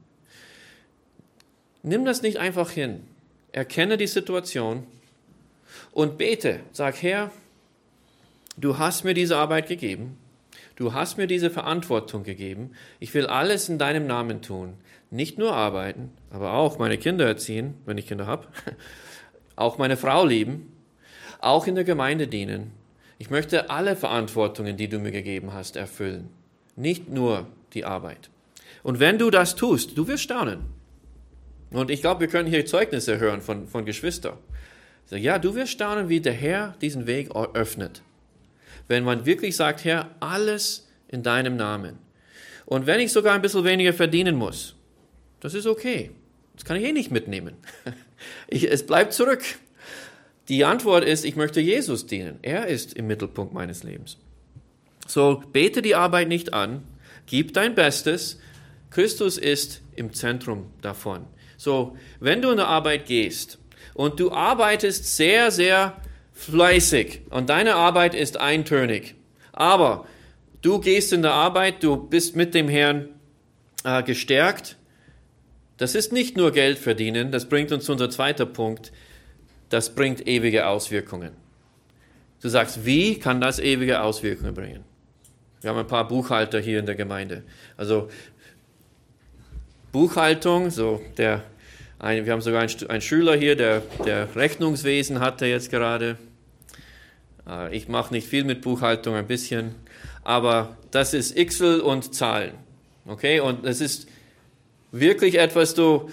Nimm das nicht einfach hin. Erkenne die Situation und bete. Sag, Herr, du hast mir diese Arbeit gegeben. Du hast mir diese Verantwortung gegeben. Ich will alles in deinem Namen tun. Nicht nur arbeiten, aber auch meine Kinder erziehen, wenn ich Kinder habe. Auch meine Frau lieben. Auch in der Gemeinde dienen. Ich möchte alle Verantwortungen, die du mir gegeben hast, erfüllen. Nicht nur die Arbeit. Und wenn du das tust, du wirst staunen. Und ich glaube, wir können hier Zeugnisse hören von, von Geschwistern. So, ja, du wirst staunen, wie der Herr diesen Weg öffnet. Wenn man wirklich sagt, Herr, alles in deinem Namen. Und wenn ich sogar ein bisschen weniger verdienen muss, das ist okay. Das kann ich eh nicht mitnehmen. Ich, es bleibt zurück. Die Antwort ist, ich möchte Jesus dienen. Er ist im Mittelpunkt meines Lebens. So, bete die Arbeit nicht an. Gib dein Bestes. Christus ist im Zentrum davon. So, wenn du in der Arbeit gehst und du arbeitest sehr, sehr fleißig und deine Arbeit ist eintönig, aber du gehst in der Arbeit, du bist mit dem Herrn äh, gestärkt, das ist nicht nur Geld verdienen, das bringt uns zu unser zweiter Punkt, das bringt ewige Auswirkungen. Du sagst, wie kann das ewige Auswirkungen bringen? Wir haben ein paar Buchhalter hier in der Gemeinde. Also Buchhaltung, so der, ein, wir haben sogar einen, einen Schüler hier, der, der Rechnungswesen hatte jetzt gerade. Äh, ich mache nicht viel mit Buchhaltung, ein bisschen, aber das ist Excel und Zahlen, okay? Und das ist wirklich etwas, du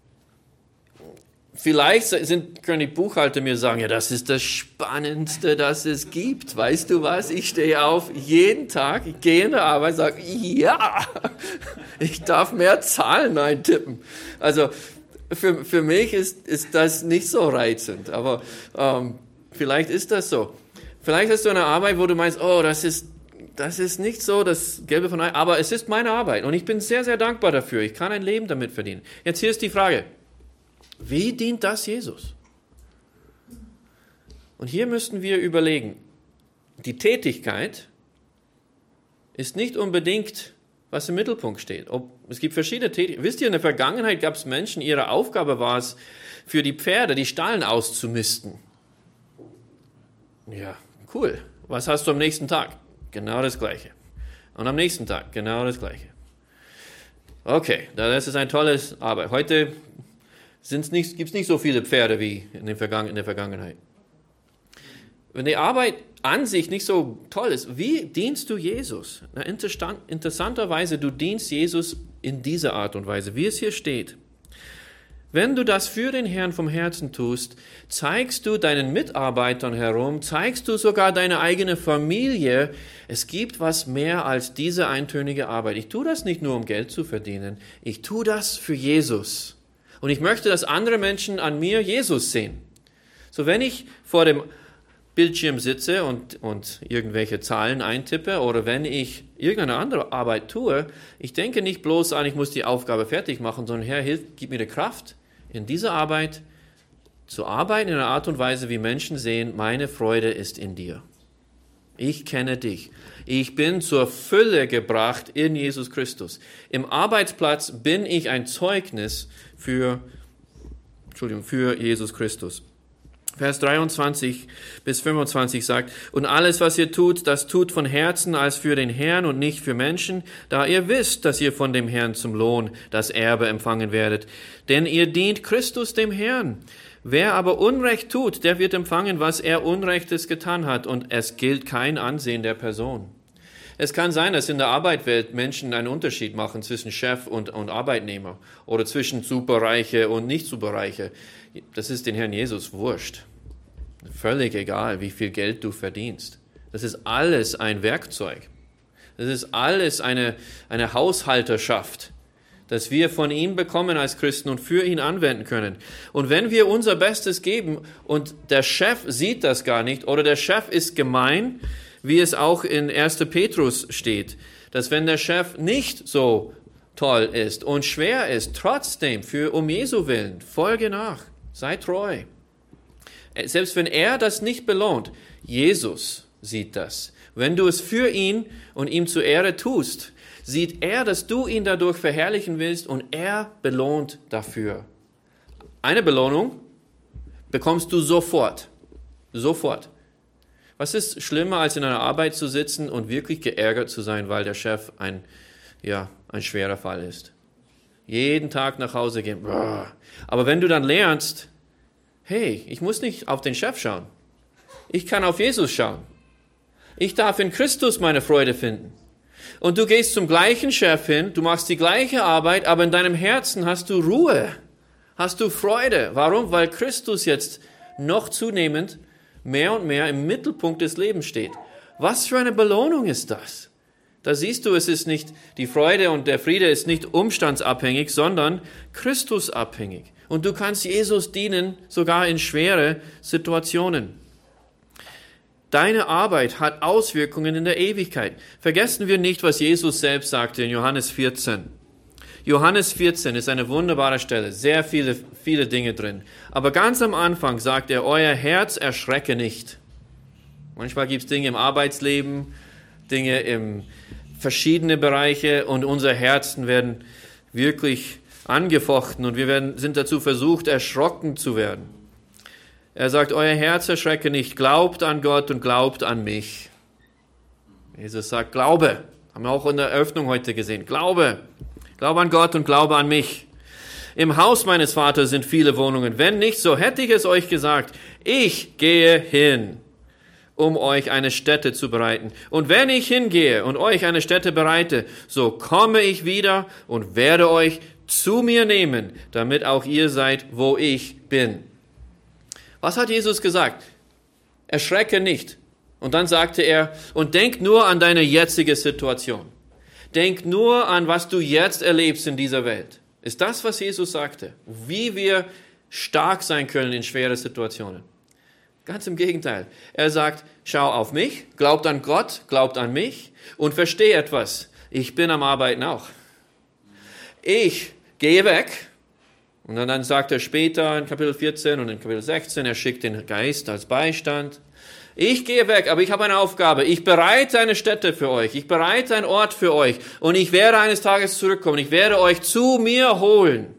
vielleicht sind, können die Buchhalter mir sagen, ja, das ist das Spannendste, das es gibt. Weißt du was? Ich stehe auf jeden Tag, ich gehe in der Arbeit und sage, ja, ich darf mehr Zahlen eintippen. Also für, für mich ist, ist das nicht so reizend, aber ähm, vielleicht ist das so. Vielleicht hast du eine Arbeit, wo du meinst, oh, das ist, das ist nicht so das Gelbe von Ei, aber es ist meine Arbeit und ich bin sehr, sehr dankbar dafür. Ich kann ein Leben damit verdienen. Jetzt hier ist die Frage. Wie dient das Jesus? Und hier müssten wir überlegen, die Tätigkeit ist nicht unbedingt, was im Mittelpunkt steht. Ob, es gibt verschiedene Tätigkeiten. Wisst ihr, in der Vergangenheit gab es Menschen, ihre Aufgabe war es, für die Pferde die Stallen auszumisten. Ja, cool. Was hast du am nächsten Tag? Genau das Gleiche. Und am nächsten Tag genau das Gleiche. Okay, das ist ein tolles Arbeit. Heute gibt es nicht so viele Pferde wie in, den Vergangen, in der Vergangenheit. Wenn die Arbeit an sich nicht so toll ist, wie dienst du Jesus? Na, interessanterweise, du dienst Jesus in dieser Art und Weise, wie es hier steht. Wenn du das für den Herrn vom Herzen tust, zeigst du deinen Mitarbeitern herum, zeigst du sogar deine eigene Familie, es gibt was mehr als diese eintönige Arbeit. Ich tue das nicht nur, um Geld zu verdienen, ich tue das für Jesus. Und ich möchte, dass andere Menschen an mir Jesus sehen. So, wenn ich vor dem Bildschirm sitze und, und irgendwelche Zahlen eintippe oder wenn ich irgendeine andere Arbeit tue, ich denke nicht bloß an, ich muss die Aufgabe fertig machen, sondern Herr, hilf, gib mir die Kraft, in dieser Arbeit zu arbeiten in einer Art und Weise, wie Menschen sehen, meine Freude ist in dir. Ich kenne dich. Ich bin zur Fülle gebracht in Jesus Christus. Im Arbeitsplatz bin ich ein Zeugnis für, Entschuldigung, für Jesus Christus. Vers dreiundzwanzig bis fünfundzwanzig sagt, und alles, was ihr tut, das tut von Herzen als für den Herrn und nicht für Menschen, da ihr wisst, dass ihr von dem Herrn zum Lohn das Erbe empfangen werdet. Denn ihr dient Christus dem Herrn. Wer aber Unrecht tut, der wird empfangen, was er Unrechtes getan hat, und es gilt kein Ansehen der Person. Es kann sein, dass in der Arbeitswelt Menschen einen Unterschied machen zwischen Chef und, und Arbeitnehmer oder zwischen Superreiche und Nicht-Superreiche. Das ist den Herrn Jesus wurscht. Völlig egal, wie viel Geld du verdienst. Das ist alles ein Werkzeug. Das ist alles eine, eine Haushalterschaft, das wir von ihm bekommen als Christen und für ihn anwenden können. Und wenn wir unser Bestes geben und der Chef sieht das gar nicht oder der Chef ist gemein, wie es auch in erster Petrus steht, dass wenn der Chef nicht so toll ist und schwer ist, trotzdem für um Jesu willen, folge nach, sei treu. Selbst wenn er das nicht belohnt, Jesus sieht das. Wenn du es für ihn und ihm zur Ehre tust, sieht er, dass du ihn dadurch verherrlichen willst und er belohnt dafür. Eine Belohnung bekommst du sofort. Sofort. Was ist schlimmer, als in einer Arbeit zu sitzen und wirklich geärgert zu sein, weil der Chef ein, ja, ein schwerer Fall ist? Jeden Tag nach Hause gehen. Aber wenn du dann lernst, hey, ich muss nicht auf den Chef schauen. Ich kann auf Jesus schauen. Ich darf in Christus meine Freude finden. Und du gehst zum gleichen Chef hin, du machst die gleiche Arbeit, aber in deinem Herzen hast du Ruhe, hast du Freude. Warum? Weil Christus jetzt noch zunehmend mehr und mehr im Mittelpunkt des Lebens steht. Was für eine Belohnung ist das? Da siehst du, es ist nicht, die Freude und der Friede ist nicht umstandsabhängig, sondern Christusabhängig. Und du kannst Jesus dienen, sogar in schwere Situationen. Deine Arbeit hat Auswirkungen in der Ewigkeit. Vergessen wir nicht, was Jesus selbst sagte in Johannes vierzehn. Johannes vierzehn ist eine wunderbare Stelle, sehr viele, viele Dinge drin. Aber ganz am Anfang sagt er, euer Herz erschrecke nicht. Manchmal gibt es Dinge im Arbeitsleben, Dinge in verschiedene Bereiche und unsere Herzen werden wirklich angefochten und wir werden, sind dazu versucht, erschrocken zu werden. Er sagt, euer Herz erschrecke nicht, glaubt an Gott und glaubt an mich. Jesus sagt, Glaube, haben wir auch in der Eröffnung heute gesehen, Glaube, glaube an Gott und glaube an mich. Im Haus meines Vaters sind viele Wohnungen, wenn nicht, so hätte ich es euch gesagt, ich gehe hin, um euch eine Stätte zu bereiten. Und wenn ich hingehe und euch eine Stätte bereite, so komme ich wieder und werde euch zu mir nehmen, damit auch ihr seid, wo ich bin. Was hat Jesus gesagt? Erschrecke nicht. Und dann sagte er, und denk nur an deine jetzige Situation. Denk nur an, was du jetzt erlebst in dieser Welt. Ist das, was Jesus sagte? Wie wir stark sein können in schweren Situationen. Ganz im Gegenteil. Er sagt, schau auf mich, glaubt an Gott, glaubt an mich und versteh etwas. Ich bin am Arbeiten auch. Ich gehe weg. Und dann, dann sagt er später in Kapitel vierzehn und in Kapitel sechzehn, er schickt den Geist als Beistand. Ich gehe weg, aber ich habe eine Aufgabe. Ich bereite eine Stätte für euch. Ich bereite einen Ort für euch. Und ich werde eines Tages zurückkommen. Ich werde euch zu mir holen.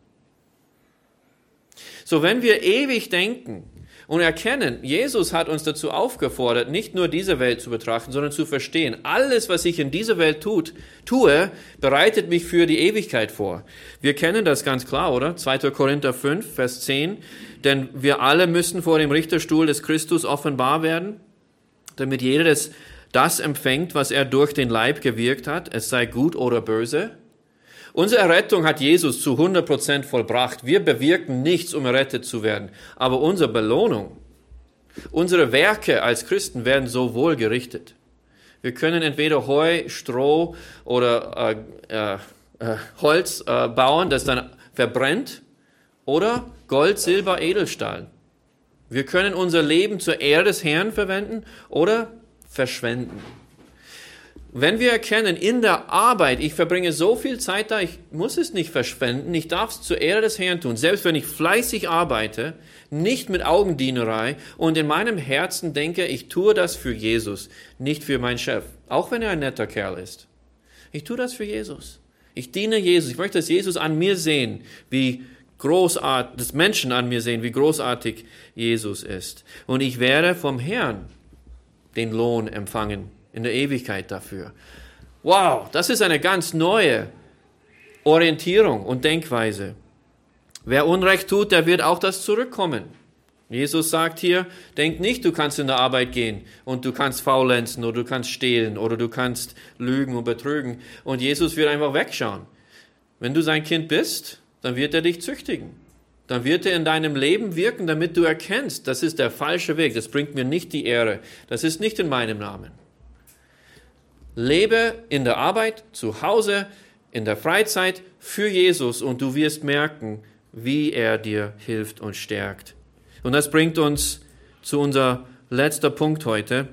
So, wenn wir ewig denken und erkennen, Jesus hat uns dazu aufgefordert, nicht nur diese Welt zu betrachten, sondern zu verstehen, alles, was ich in dieser Welt tut, tue, bereitet mich für die Ewigkeit vor. Wir kennen das ganz klar, oder? zweiter Korinther fünf, Vers zehn. Denn wir alle müssen vor dem Richterstuhl des Christus offenbar werden, damit jeder das, das empfängt, was er durch den Leib gewirkt hat, es sei gut oder böse. Unsere Errettung hat Jesus zu hundert Prozent vollbracht. Wir bewirken nichts, um errettet zu werden. Aber unsere Belohnung, unsere Werke als Christen werden so wohl gerichtet. Wir können entweder Heu, Stroh oder äh, äh, Holz äh, bauen, das dann verbrennt, oder Gold, Silber, Edelstahl. Wir können unser Leben zur Ehre des Herrn verwenden oder verschwenden. Wenn wir erkennen, in der Arbeit, ich verbringe so viel Zeit da, ich muss es nicht verschwenden, ich darf es zur Ehre des Herrn tun, selbst wenn ich fleißig arbeite, nicht mit Augendienerei und in meinem Herzen denke, ich tue das für Jesus, nicht für meinen Chef, auch wenn er ein netter Kerl ist. Ich tue das für Jesus. Ich diene Jesus. Ich möchte, dass Jesus an mir sehen, wie großartig, dass Menschen an mir sehen, wie großartig Jesus ist. Und ich werde vom Herrn den Lohn empfangen. In der Ewigkeit dafür. Wow, das ist eine ganz neue Orientierung und Denkweise. Wer Unrecht tut, der wird auch das zurückkommen. Jesus sagt hier, denk nicht, du kannst in der Arbeit gehen und du kannst faulenzen oder du kannst stehlen oder du kannst lügen und betrügen. Und Jesus wird einfach wegschauen. Wenn du sein Kind bist, dann wird er dich züchtigen. Dann wird er in deinem Leben wirken, damit du erkennst, das ist der falsche Weg. Das bringt mir nicht die Ehre. Das ist nicht in meinem Namen. Lebe in der Arbeit, zu Hause, in der Freizeit für Jesus und du wirst merken, wie er dir hilft und stärkt. Und das bringt uns zu unser letzter Punkt heute.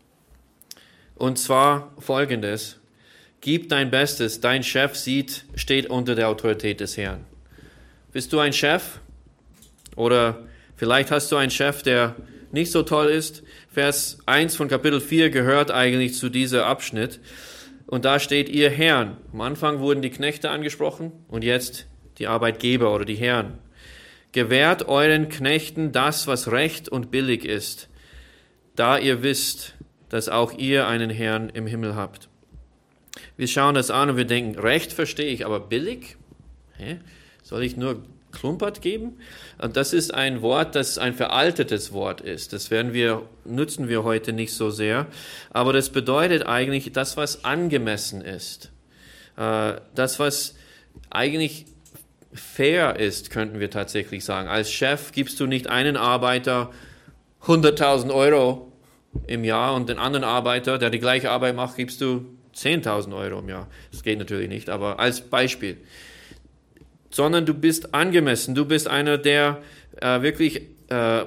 Und zwar folgendes. Gib dein Bestes. Dein Chef sieht, steht unter der Autorität des Herrn. Bist du ein Chef? Oder vielleicht hast du einen Chef, der nicht so toll ist. Vers eins von Kapitel vier gehört eigentlich zu diesem Abschnitt. Und da steht, ihr Herren. Am Anfang wurden die Knechte angesprochen und jetzt die Arbeitgeber oder die Herren. Gewährt euren Knechten das, was recht und billig ist, da ihr wisst, dass auch ihr einen Herrn im Himmel habt. Wir schauen das an und wir denken, Recht verstehe ich, aber billig? Hä? Soll ich nur Klumpert geben? Und das ist ein Wort, das ein veraltetes Wort ist. Das werden wir, nutzen wir heute nicht so sehr. Aber das bedeutet eigentlich das, was angemessen ist. Das, was eigentlich fair ist, könnten wir tatsächlich sagen. Als Chef gibst du nicht einen Arbeiter hunderttausend Euro im Jahr und den anderen Arbeiter, der die gleiche Arbeit macht, gibst du zehntausend Euro im Jahr. Das geht natürlich nicht, aber als Beispiel. Sondern du bist angemessen. Du bist einer, der äh, wirklich äh,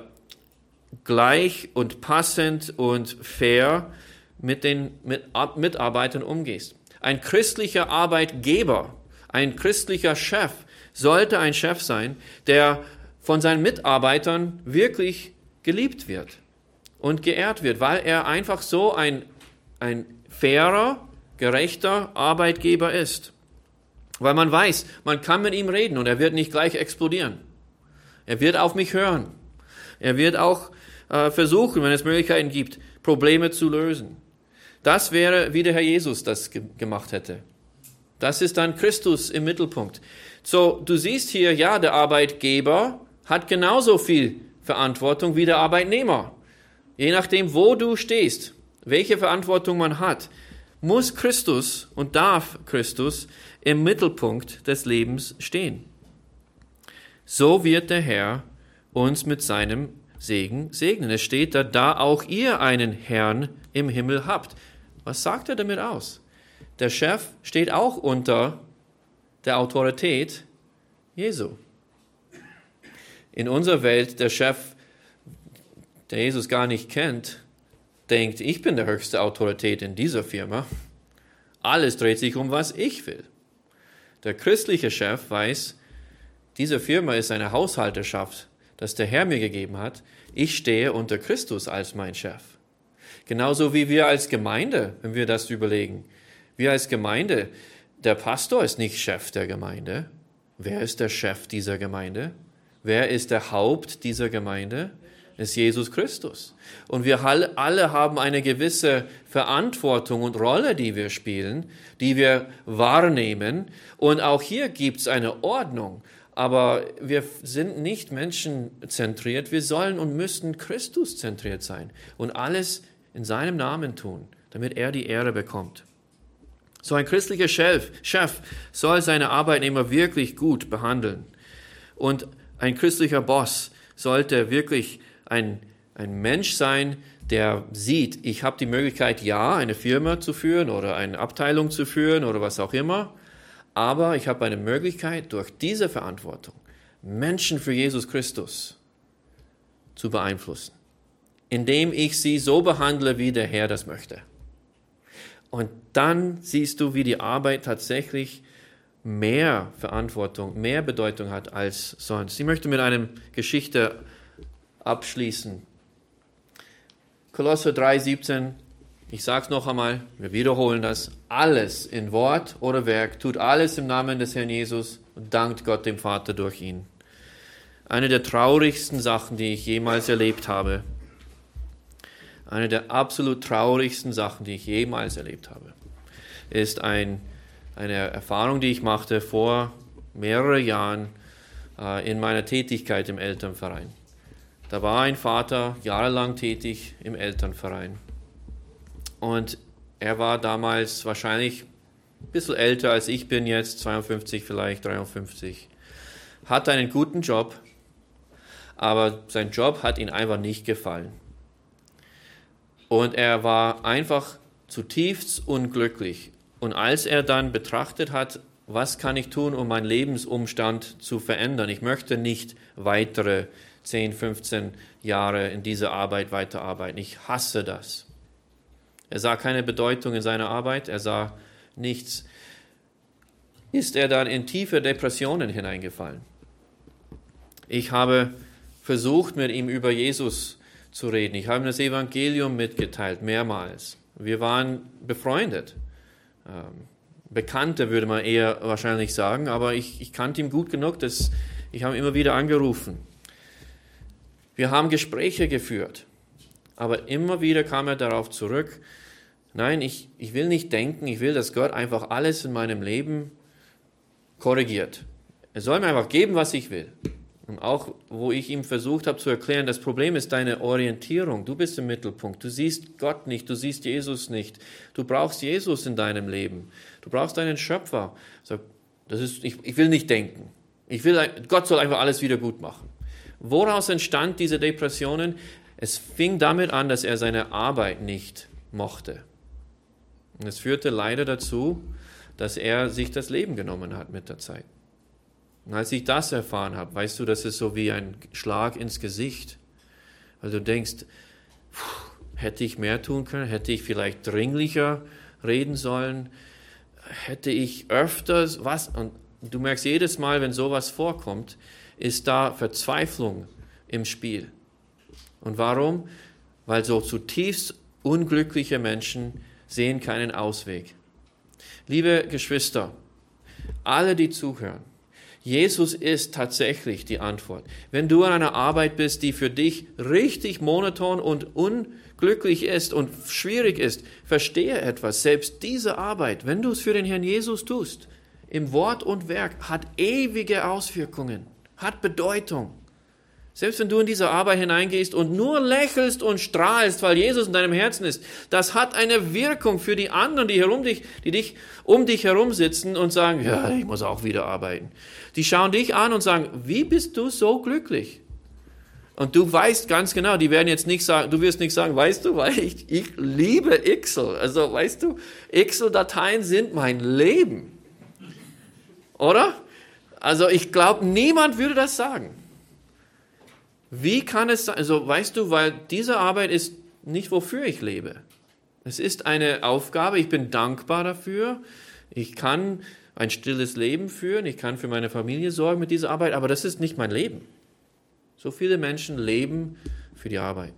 gleich und passend und fair mit den mit, ab, Mitarbeitern umgehst. Ein christlicher Arbeitgeber, ein christlicher Chef sollte ein Chef sein, der von seinen Mitarbeitern wirklich geliebt wird und geehrt wird, weil er einfach so ein, ein fairer, gerechter Arbeitgeber ist. Weil man weiß, man kann mit ihm reden und er wird nicht gleich explodieren. Er wird auf mich hören. Er wird auch äh, versuchen, wenn es Möglichkeiten gibt, Probleme zu lösen. Das wäre, wie der Herr Jesus das ge- gemacht hätte. Das ist dann Christus im Mittelpunkt. So, du siehst hier, ja, der Arbeitgeber hat genauso viel Verantwortung wie der Arbeitnehmer. Je nachdem, wo du stehst, welche Verantwortung man hat, muss Christus und darf Christus im Mittelpunkt des Lebens stehen. So wird der Herr uns mit seinem Segen segnen. Es steht da, da auch ihr einen Herrn im Himmel habt. Was sagt er damit aus? Der Chef steht auch unter der Autorität Jesu. In unserer Welt, der Chef, der Jesus gar nicht kennt, denkt, ich bin der höchste Autorität in dieser Firma. Alles dreht sich um, was ich will. Der christliche Chef weiß, diese Firma ist eine Haushalterschaft, das der Herr mir gegeben hat. Ich stehe unter Christus als mein Chef. Genauso wie wir als Gemeinde, wenn wir das überlegen. Wir als Gemeinde, der Pastor ist nicht Chef der Gemeinde. Wer ist der Chef dieser Gemeinde? Wer ist der Haupt dieser Gemeinde? Es ist Jesus Christus. Und wir alle haben eine gewisse Verantwortung und Rolle, die wir spielen, die wir wahrnehmen. Und auch hier gibt es eine Ordnung. Aber wir sind nicht menschenzentriert. Wir sollen und müssen Christuszentriert sein und alles in seinem Namen tun, damit er die Ehre bekommt. So ein christlicher Chef, Chef soll seine Arbeitnehmer wirklich gut behandeln. Und ein christlicher Boss sollte wirklich ein, ein Mensch sein, der sieht, ich habe die Möglichkeit, ja, eine Firma zu führen oder eine Abteilung zu führen oder was auch immer, aber ich habe eine Möglichkeit, durch diese Verantwortung Menschen für Jesus Christus zu beeinflussen, indem ich sie so behandle, wie der Herr das möchte. Und dann siehst du, wie die Arbeit tatsächlich mehr Verantwortung, mehr Bedeutung hat als sonst. Ich möchte mit einer Geschichte abschließen. Kolosser drei siebzehn, ich sage es noch einmal, wir wiederholen das, alles in Wort oder Werk, tut alles im Namen des Herrn Jesus und dankt Gott dem Vater durch ihn. Eine der traurigsten Sachen, die ich jemals erlebt habe, eine der absolut traurigsten Sachen, die ich jemals erlebt habe, ist ein, eine Erfahrung, die ich machte vor mehreren Jahren äh, in meiner Tätigkeit im Elternverein. Da war ein Vater jahrelang tätig im Elternverein. Und er war damals wahrscheinlich ein bisschen älter als ich bin jetzt, zweiundfünfzig, vielleicht dreiundfünfzig. Hat einen guten Job, aber sein Job hat ihm einfach nicht gefallen. Und er war einfach zutiefst unglücklich. Und als er dann betrachtet hat, was kann ich tun, um meinen Lebensumstand zu verändern? Ich möchte nicht weitere zehn, fünfzehn Jahre in dieser Arbeit weiterarbeiten. Ich hasse das. Er sah keine Bedeutung in seiner Arbeit, er sah nichts. Ist er dann in tiefe Depressionen hineingefallen? Ich habe versucht, mit ihm über Jesus zu reden. Ich habe ihm das Evangelium mitgeteilt, mehrmals. Wir waren befreundet. Ähm, Bekannte würde man eher wahrscheinlich sagen, aber ich, ich kannte ihn gut genug, dass ich habe ihn immer wieder angerufen. Wir haben Gespräche geführt, aber immer wieder kam er darauf zurück, nein, ich, ich will nicht denken, ich will, dass Gott einfach alles in meinem Leben korrigiert. Er soll mir einfach geben, was ich will. Und auch, wo ich ihm versucht habe zu erklären, das Problem ist deine Orientierung. Du bist im Mittelpunkt. Du siehst Gott nicht, du siehst Jesus nicht. Du brauchst Jesus in deinem Leben. Du brauchst einen Schöpfer. So, das ist, ich, ich will nicht denken. Ich will, Gott soll einfach alles wieder gut machen. Woraus entstand diese Depressionen? Es fing damit an, dass er seine Arbeit nicht mochte. Und es führte leider dazu, dass er sich das Leben genommen hat mit der Zeit. Und als ich das erfahren habe, weißt du, das ist so wie ein Schlag ins Gesicht. Weil du denkst, pff, hätte ich mehr tun können, hätte ich vielleicht dringlicher reden sollen, hätte ich öfters was. Und du merkst jedes Mal, wenn sowas vorkommt, ist da Verzweiflung im Spiel. Und warum? Weil so zutiefst unglückliche Menschen sehen keinen Ausweg. Liebe Geschwister, alle, die zuhören, Jesus ist tatsächlich die Antwort. Wenn du an einer Arbeit bist, die für dich richtig monoton und unglücklich ist und schwierig ist, verstehe etwas. Selbst diese Arbeit, wenn du es für den Herrn Jesus tust, im Wort und Werk, hat ewige Auswirkungen, hat Bedeutung. Selbst wenn du in diese Arbeit hineingehst und nur lächelst und strahlst, weil Jesus in deinem Herzen ist, das hat eine Wirkung für die anderen, die, herum dich, die dich um dich herum sitzen und sagen, ja, ich muss auch wieder arbeiten. Die schauen dich an und sagen, wie bist du so glücklich? Und du weißt ganz genau, die werden jetzt nicht sagen, du wirst nicht sagen, weißt du, weil ich, ich liebe Excel. Also, weißt du, Excel-Dateien sind mein Leben. Oder? Also, ich glaube, niemand würde das sagen. Wie kann es sein? Also, weißt du, weil diese Arbeit ist nicht, wofür ich lebe. Es ist eine Aufgabe, ich bin dankbar dafür. Ich kann ein stilles Leben führen, ich kann für meine Familie sorgen mit dieser Arbeit, aber das ist nicht mein Leben. So viele Menschen leben für die Arbeit.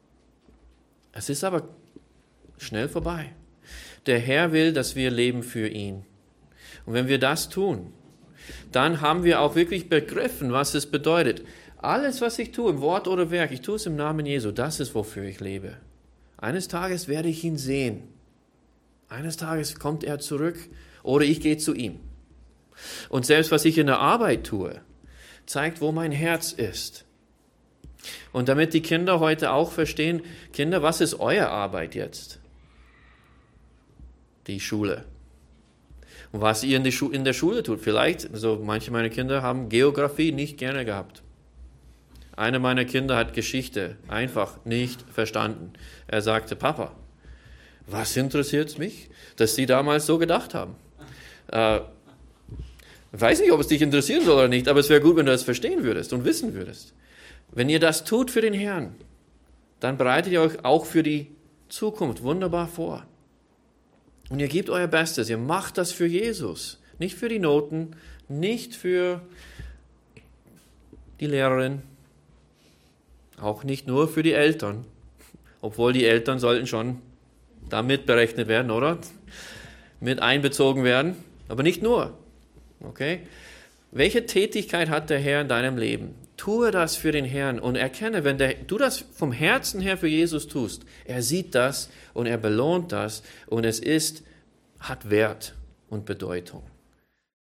Es ist aber schnell vorbei. Der Herr will, dass wir leben für ihn. Und wenn wir das tun, dann haben wir auch wirklich begriffen, was es bedeutet. Alles, was ich tue, im Wort oder Werk, ich tue es im Namen Jesu, das ist, wofür ich lebe. Eines Tages werde ich ihn sehen. Eines Tages kommt er zurück oder ich gehe zu ihm. Und selbst, was ich in der Arbeit tue, zeigt, wo mein Herz ist. Und damit die Kinder heute auch verstehen, Kinder, was ist eure Arbeit jetzt? Die Schule. Und was ihr in, die Schu- in der Schule tut. Vielleicht, also manche meiner Kinder haben Geografie nicht gerne gehabt. Einer meiner Kinder hat Geschichte einfach nicht verstanden. Er sagte, Papa, was interessiert es mich, dass Sie damals so gedacht haben? Äh, ich weiß nicht, ob es dich interessieren soll oder nicht, aber es wäre gut, wenn du das verstehen würdest und wissen würdest. Wenn ihr das tut für den Herrn, dann bereitet ihr euch auch für die Zukunft wunderbar vor. Und ihr gebt euer Bestes, ihr macht das für Jesus, nicht für die Noten, nicht für die Lehrerin, auch nicht nur für die Eltern, obwohl die Eltern sollten schon damit berechnet werden, oder? Mit einbezogen werden, aber nicht nur. Okay? Welche Tätigkeit hat der Herr in deinem Leben? Tue das für den Herrn und erkenne, wenn der, du das vom Herzen her für Jesus tust, er sieht das und er belohnt das und es ist, hat Wert und Bedeutung.